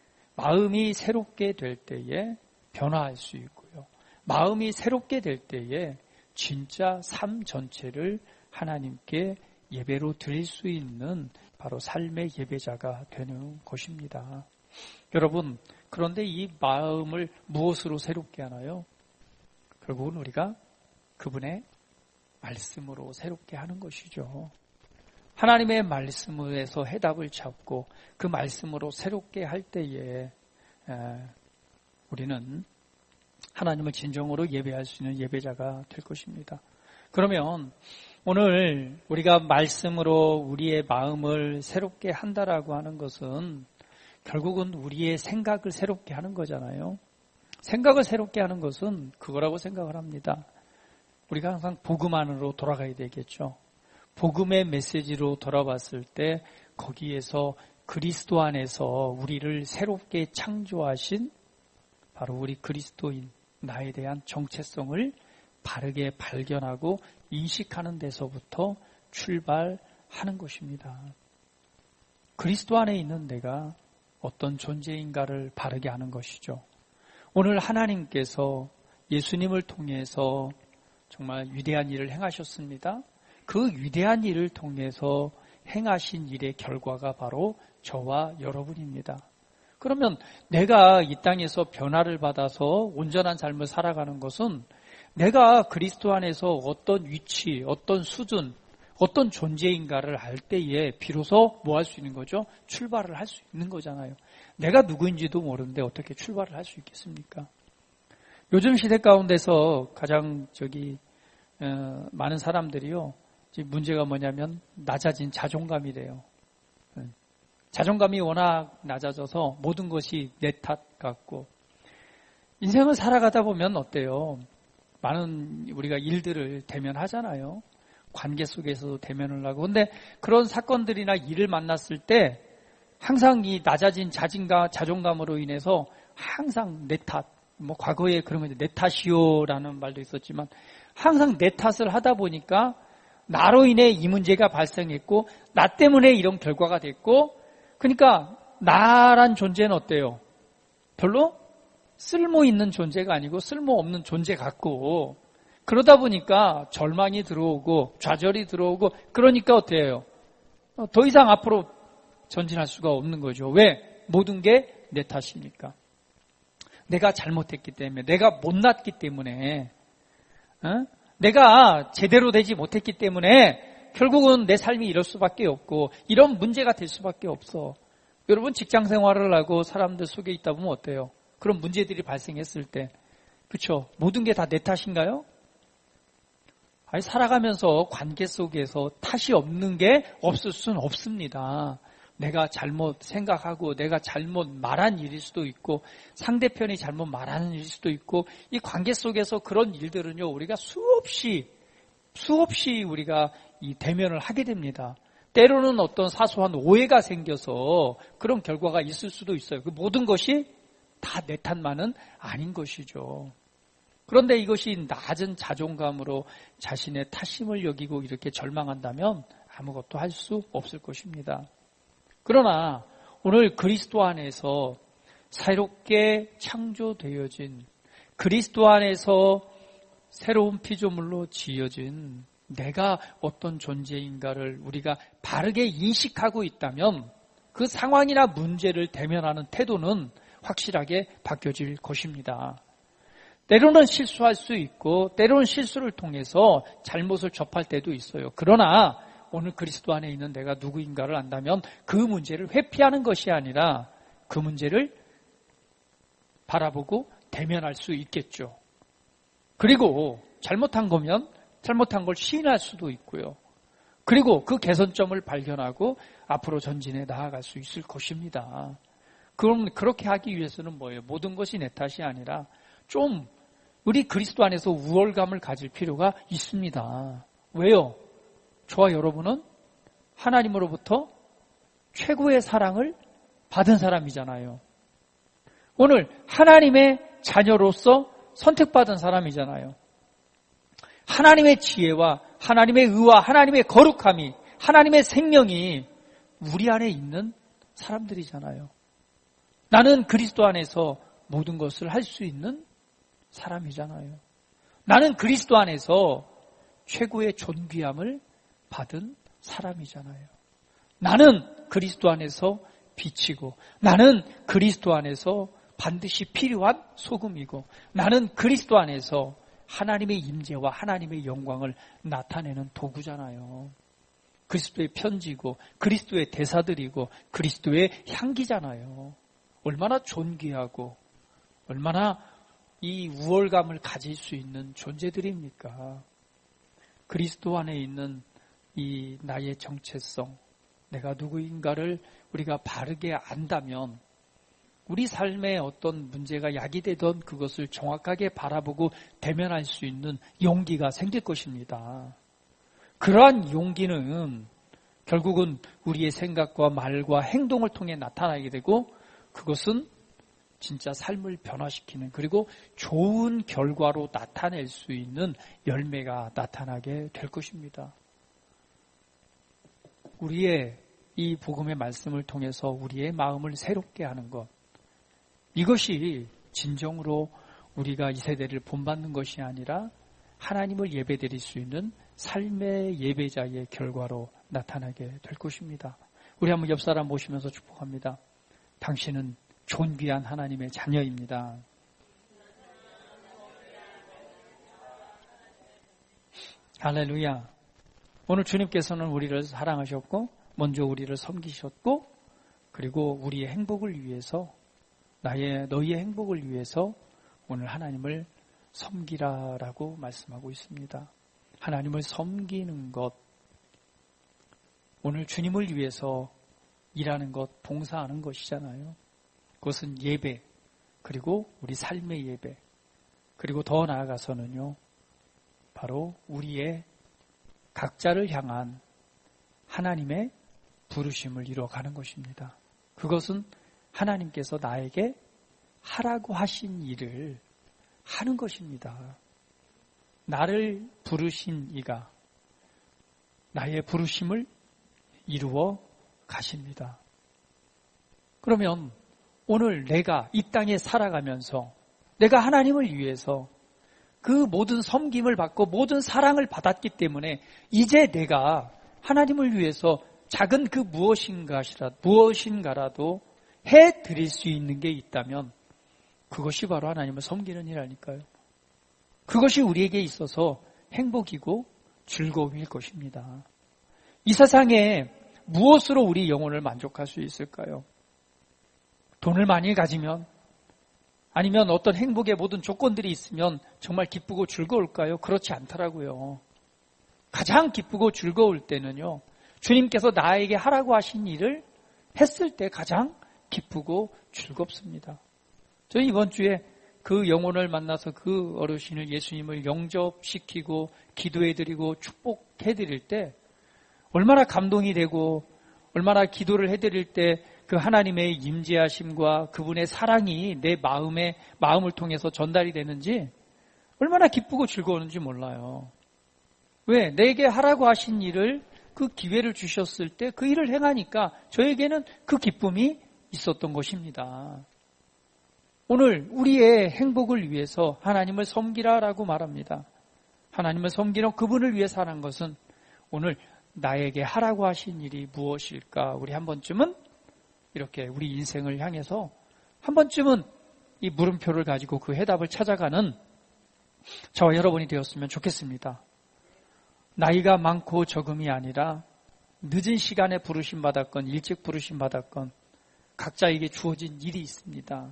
변화할 수 있고요. 마음이 새롭게 될 때에 진짜 삶 전체를 하나님께 예배로 드릴 수 있는 바로 삶의 예배자가 되는 것입니다. 여러분, 그런데 이 마음을 무엇으로 새롭게 하나요? 결국은 우리가 그분의 말씀으로 새롭게 하는 것이죠. 하나님의 말씀에서 해답을 찾고 그 말씀으로 새롭게 할 때에 우리는 하나님을 진정으로 예배할 수 있는 예배자가 될 것입니다. 그러면 오늘 우리가 말씀으로 우리의 마음을 새롭게 한다라고 하는 것은 결국은 우리의 생각을 새롭게 하는 거잖아요. 생각을 새롭게 하는 것은 그거라고 생각을 합니다. 우리가 항상 복음 안으로 돌아가야 되겠죠. 복음의 메시지로 돌아봤을 때 거기에서 그리스도 안에서 우리를 새롭게 창조하신 바로 우리 그리스도인 나에 대한 정체성을 바르게 발견하고 인식하는 데서부터 출발하는 것입니다. 그리스도 안에 있는 내가 어떤 존재인가를 바르게 하는 것이죠. 오늘 하나님께서 예수님을 통해서 정말 위대한 일을 행하셨습니다. 그 위대한 일을 통해서 행하신 일의 결과가 바로 저와 여러분입니다. 그러면 내가 이 땅에서 변화를 받아서 온전한 삶을 살아가는 것은 내가 그리스도 안에서 어떤 위치, 어떤 수준, 어떤 존재인가를 알 때에 비로소 뭐 할 수 있는 거죠? 출발을 할 수 있는 거잖아요. 내가 누구인지도 모르는데 어떻게 출발을 할 수 있겠습니까? 요즘 시대 가운데서 가장 많은 사람들이요. 문제가 뭐냐면 낮아진 자존감이래요. 자존감이 워낙 낮아져서 모든 것이 내 탓 같고 인생을 살아가다 보면 어때요? 많은 우리가 일들을 대면하잖아요. 관계 속에서도 대면을 하고. 근데 그런 사건들이나 일을 만났을 때 항상 이 낮아진 자존감으로 인해서 항상 내 탓, 과거에 그런 거 내 탓이요라는 말도 있었지만 항상 내 탓을 하다 보니까 나로 인해 이 문제가 발생했고 나 때문에 이런 결과가 됐고 그러니까 나란 존재는 어때요? 별로 쓸모 있는 존재가 아니고 쓸모 없는 존재 같고 그러다 보니까 절망이 들어오고 좌절이 들어오고 그러니까 어때요? 더 이상 앞으로 전진할 수가 없는 거죠. 왜? 모든 게 내 탓이니까. 내가 잘못했기 때문에, 내가 못났기 때문에, 내가 제대로 되지 못했기 때문에 결국은 내 삶이 이럴 수밖에 없고 이런 문제가 될 수밖에 없어. 여러분 직장 생활을 하고 사람들 속에 있다 보면 어때요? 그런 문제들이 발생했을 때 그렇죠? 모든 게 다 내 탓인가요? 아니 살아가면서 관계 속에서 탓이 없는 게 없을 수는 없습니다. 내가 잘못 생각하고 내가 잘못 말한 일일 수도 있고 상대편이 잘못 말하는 일일 수도 있고 이 관계 속에서 그런 일들은요 우리가 수없이 우리가 이 대면을 하게 됩니다. 때로는 어떤 사소한 오해가 생겨서 그런 결과가 있을 수도 있어요. 그 모든 것이 다 내 탓만은 아닌 것이죠. 그런데 이것이 낮은 자존감으로 자신의 탓임을 여기고 이렇게 절망한다면 아무것도 할 수 없을 것입니다. 그러나 오늘 그리스도 안에서 새롭게 창조되어진 그리스도 안에서 새로운 피조물로 지어진 내가 어떤 존재인가를 우리가 바르게 인식하고 있다면 그 상황이나 문제를 대면하는 태도는 확실하게 바뀌어질 것입니다. 때로는 실수할 수 있고 때로는 실수를 통해서 잘못을 접할 때도 있어요. 그러나 오늘 그리스도 안에 있는 내가 누구인가를 안다면 그 문제를 회피하는 것이 아니라 그 문제를 바라보고 대면할 수 있겠죠. 그리고 잘못한 거면 잘못한 걸 시인할 수도 있고요. 그리고 그 개선점을 발견하고 앞으로 전진해 나아갈 수 있을 것입니다. 그럼 그렇게 하기 위해서는 뭐예요? 모든 것이 내 탓이 아니라 좀 우리 그리스도 안에서 우월감을 가질 필요가 있습니다. 왜요? 저와 여러분은 하나님으로부터 최고의 사랑을 받은 사람이잖아요. 오늘 하나님의 자녀로서 선택받은 사람이잖아요. 하나님의 지혜와 하나님의 의와 하나님의 거룩함이 하나님의 생명이 우리 안에 있는 사람들이잖아요. 나는 그리스도 안에서 모든 것을 할 수 있는 사람이잖아요. 나는 그리스도 안에서 최고의 존귀함을 받은 사람이잖아요. 나는 그리스도 안에서 빛이고, 나는 그리스도 안에서 반드시 필요한 소금이고, 나는 그리스도 안에서 하나님의 임재와 하나님의 영광을 나타내는 도구잖아요. 그리스도의 편지고, 그리스도의 대사들이고, 그리스도의 향기잖아요. 얼마나 존귀하고 얼마나 이 우월감을 가질 수 있는 존재들입니까? 그리스도 안에 있는 이 나의 정체성, 내가 누구인가를 우리가 바르게 안다면 우리 삶에 어떤 문제가 야기되던 그것을 정확하게 바라보고 대면할 수 있는 용기가 생길 것입니다. 그러한 용기는 결국은 우리의 생각과 말과 행동을 통해 나타나게 되고, 그것은 진짜 삶을 변화시키는, 그리고 좋은 결과로 나타낼 수 있는 열매가 나타나게 될 것입니다. 우리의 이 복음의 말씀을 통해서 우리의 마음을 새롭게 하는 것, 이것이 진정으로 우리가 이 세대를 본받는 것이 아니라 하나님을 예배드릴 수 있는 삶의 예배자의 결과로 나타나게 될 것입니다. 우리 한번 옆 사람 모시면서 축복합니다. 당신은 존귀한 하나님의 자녀입니다. 할렐루야. 오늘 주님께서는 우리를 사랑하셨고, 먼저 우리를 섬기셨고, 그리고 우리의 행복을 위해서, 너희의 행복을 위해서 오늘 하나님을 섬기라라고 말씀하고 있습니다. 하나님을 섬기는 것, 오늘 주님을 위해서 일하는 것, 봉사하는 것이잖아요. 그것은 예배, 그리고 우리 삶의 예배, 그리고 더 나아가서는요, 바로 우리의 각자를 향한 하나님의 부르심을 이루어가는 것입니다. 그것은 하나님께서 나에게 하라고 하신 일을 하는 것입니다. 나를 부르신 이가 나의 부르심을 이루어 가십니다. 그러면 오늘 내가 이 땅에 살아가면서 내가 하나님을 위해서 그 모든 섬김을 받고 모든 사랑을 받았기 때문에 이제 내가 하나님을 위해서 작은 그 무엇인가라도 해드릴 수 있는 게 있다면 그것이 바로 하나님을 섬기는 일이니까요. 그것이 우리에게 있어서 행복이고 즐거움일 것입니다. 이 세상에 무엇으로 우리 영혼을 만족할 수 있을까요? 돈을 많이 가지면, 아니면 어떤 행복의 모든 조건들이 있으면 정말 기쁘고 즐거울까요? 그렇지 않더라고요. 가장 기쁘고 즐거울 때는요, 주님께서 나에게 하라고 하신 일을 했을 때 가장 기쁘고 즐겁습니다. 저는 이번 주에 그 영혼을 만나서 그 어르신을, 예수님을 영접시키고 기도해드리고 축복해드릴 때 얼마나 감동이 되고, 얼마나 기도를 해드릴 때 그 하나님의 임재하심과 그분의 사랑이 내 마음을 통해서 전달이 되는지 얼마나 기쁘고 즐거웠는지 몰라요. 왜? 내게 하라고 하신 일을, 그 기회를 주셨을 때 그 일을 행하니까 저에게는 그 기쁨이 있었던 것입니다. 오늘 우리의 행복을 위해서 하나님을 섬기라라고 말합니다. 하나님을 섬기는 그분을 위해 사는 것은 오늘 나에게 하라고 하신 일이 무엇일까? 우리 한 번쯤은 이렇게 우리 인생을 향해서 한 번쯤은 이 물음표를 가지고 그 해답을 찾아가는 저와 여러분이 되었으면 좋겠습니다. 나이가 많고 적음이 아니라 늦은 시간에 부르심 받았건 일찍 부르심 받았건 각자에게 주어진 일이 있습니다.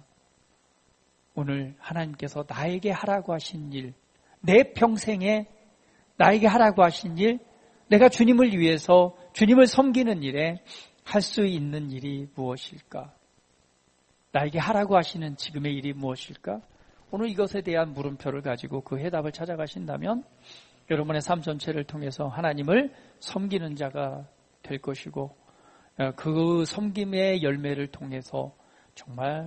오늘 하나님께서 나에게 하라고 하신 일, 내 평생에 나에게 하라고 하신 일, 내가 주님을 위해서 주님을 섬기는 일에 할 수 있는 일이 무엇일까? 나에게 하라고 하시는 지금의 일이 무엇일까? 오늘 이것에 대한 물음표를 가지고 그 해답을 찾아가신다면 여러분의 삶 전체를 통해서 하나님을 섬기는 자가 될 것이고, 그 섬김의 열매를 통해서 정말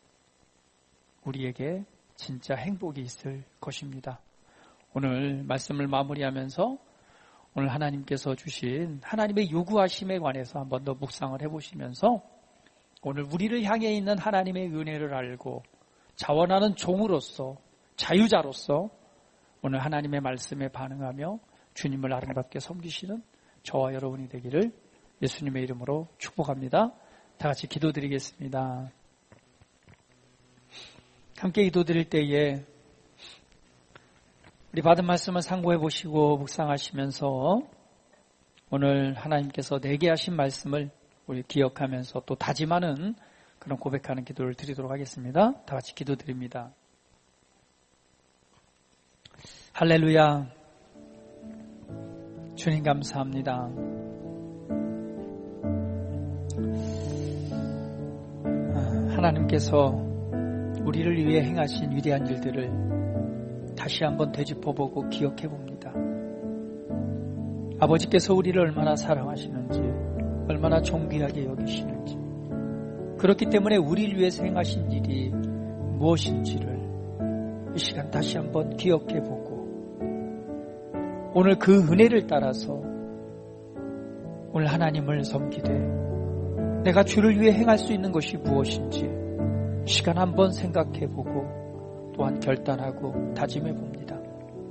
우리에게 진짜 행복이 있을 것입니다. 오늘 말씀을 마무리하면서 오늘 하나님께서 주신 하나님의 요구하심에 관해서 한번 더 묵상을 해보시면서 오늘 우리를 향해 있는 하나님의 은혜를 알고 자원하는 종으로서 자유자로서 오늘 하나님의 말씀에 반응하며 주님을 아름답게 섬기시는 저와 여러분이 되기를 예수님의 이름으로 축복합니다. 다 같이 기도드리겠습니다. 함께 기도드릴 때에 우리 받은 말씀을 상고해 보시고 묵상하시면서 오늘 하나님께서 내게 하신 말씀을 우리 기억하면서 또 다짐하는 그런 고백하는 기도를 드리도록 하겠습니다. 다 같이 기도드립니다. 할렐루야. 주님 감사합니다. 하나님께서 우리를 위해 행하신 위대한 일들을 다시 한번 되짚어보고 기억해봅니다. 아버지께서 우리를 얼마나 사랑하시는지, 얼마나 존귀하게 여기시는지, 그렇기 때문에 우리를 위해서 행하신 일이 무엇인지를 이 시간 다시 한번 기억해보고 오늘 그 은혜를 따라서 오늘 하나님을 섬기되 내가 주를 위해 행할 수 있는 것이 무엇인지 시간 한번 생각해보고 또한 결단하고 다짐해봅니다.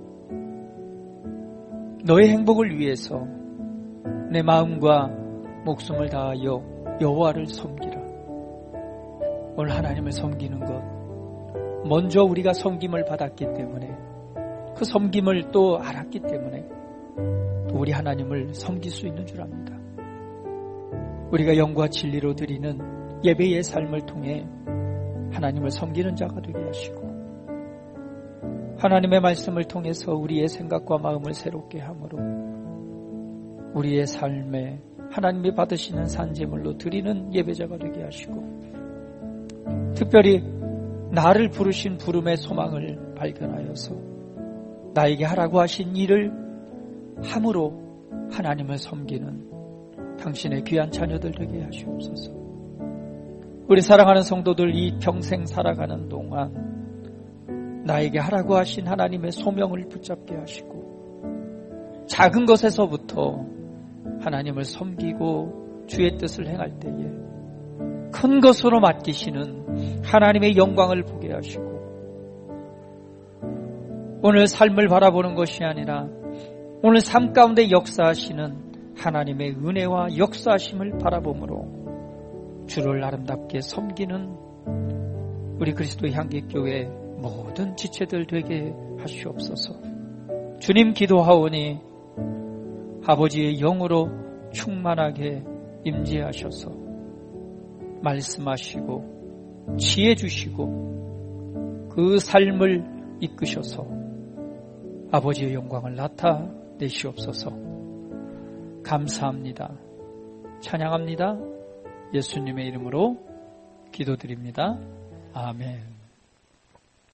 너의 행복을 위해서 내 마음과 목숨을 다하여 여호와를 섬기라. 오늘 하나님을 섬기는 것, 먼저 우리가 섬김을 받았기 때문에 그 섬김을 또 알았기 때문에 또 우리 하나님을 섬길 수 있는 줄 압니다. 우리가 영과 진리로 드리는 예배의 삶을 통해 하나님을 섬기는 자가 되게 하시고 하나님의 말씀을 통해서 우리의 생각과 마음을 새롭게 함으로 우리의 삶에 하나님이 받으시는 산제물로 드리는 예배자가 되게 하시고 특별히 나를 부르신 부름의 소망을 발견하여서 나에게 하라고 하신 일을 함으로 하나님을 섬기는 당신의 귀한 자녀들 되게 하시옵소서. 우리 사랑하는 성도들 이 평생 살아가는 동안 나에게 하라고 하신 하나님의 소명을 붙잡게 하시고 작은 것에서부터 하나님을 섬기고 주의 뜻을 행할 때에 큰 것으로 맡기시는 하나님의 영광을 보게 하시고 오늘 삶을 바라보는 것이 아니라 오늘 삶 가운데 역사하시는 하나님의 은혜와 역사하심을 바라보므로 주를 아름답게 섬기는 우리 그리스도 향기교회 모든 지체들 되게 하시옵소서. 주님 기도하오니 아버지의 영으로 충만하게 임재하셔서 말씀하시고 지혜 주시고 그 삶을 이끄셔서 아버지의 영광을 나타내시옵소서. 감사합니다. 찬양합니다. 예수님의 이름으로 기도드립니다. 아멘.